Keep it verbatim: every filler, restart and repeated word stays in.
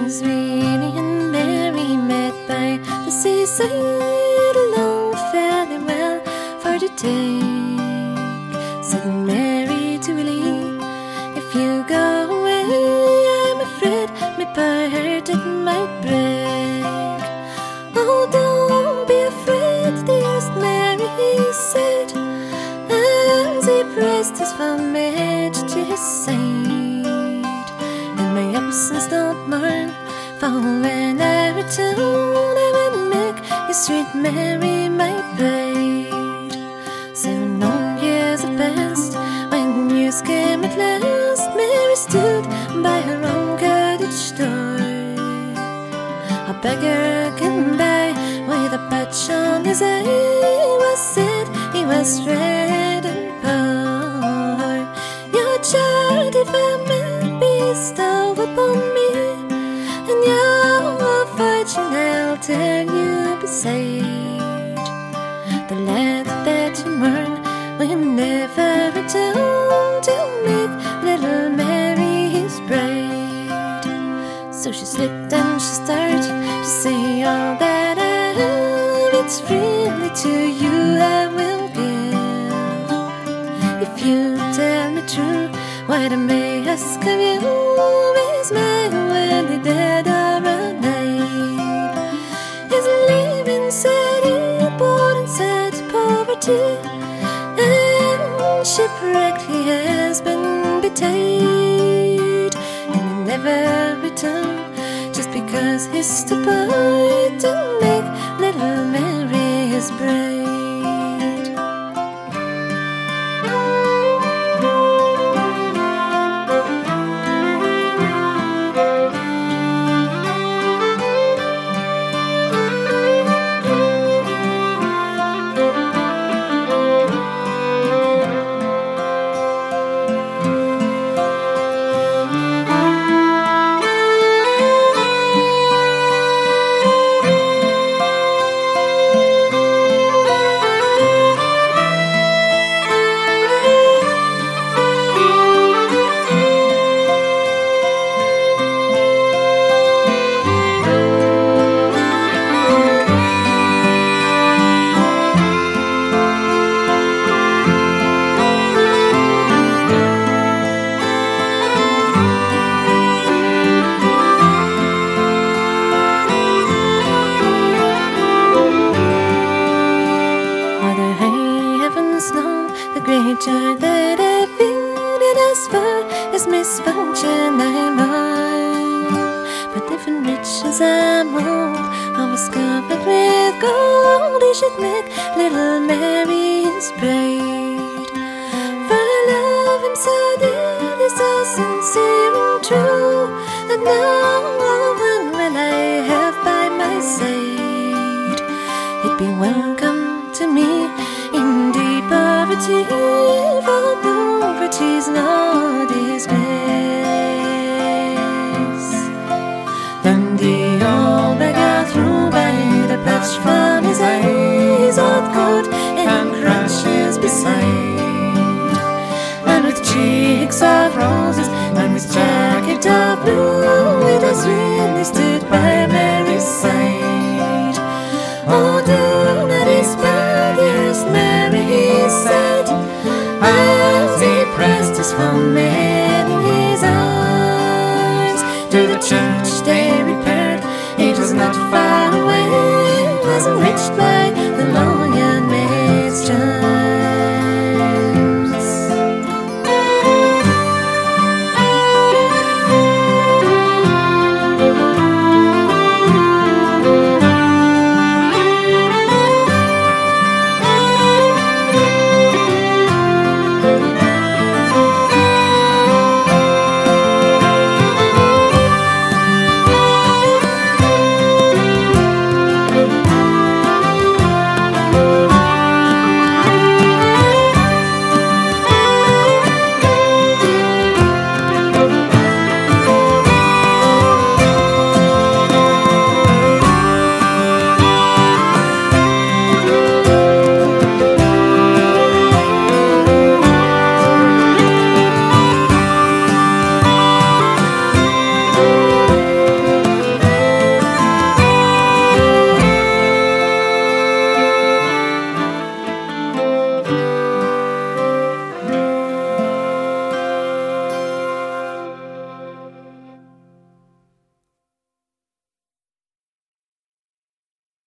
was Rene and Mary met by the seaside alone, fairly well for the take. Said Mary to Willie, if you go away, I'm afraid my part it might break. Oh, don't be afraid, dearest Mary, he said, as he pressed his fond mate to his side. In my absence don't mourn, for when I return I will make you sweet Mary my bride. Seven years had passed when news came at last. Mary stood by her own cottage door. A beggar came by with a patch on his eye. Was said he was red and poor. Your charity family bestowed upon me, and your fortune I'll tell you beside. The lad that you mourn will never return to make little Mary his bride. So she slipped and she started to say, all that I have, it's freely to you I will give. If you tell me true what I may ask of you, is my worthy dead or alive? Is living sad, poor and sad poverty, and shipwrecked he has been betide, and he'll never return just because he's too poor to make little Mary his bride. The great joy that I feel it as far as misfortune I'm on. But if in riches I'm old, always covered with gold, he should make little Mary his bride. For I love him so dearly, so sincere and true, that no one will I have by my side. He'd be welcome to me in deep poverty, for poverty's no disgrace. Then the old beggar threw by the patch from his eyes, old coat and crutches beside, and with cheeks of roses and with jacket of blue, it was really stood by Mary's side. Oh, do not despair, dearest Mary, he said, as he pressed his fond maid in his arms. To the church they repaired, it was not far away, it was enriched by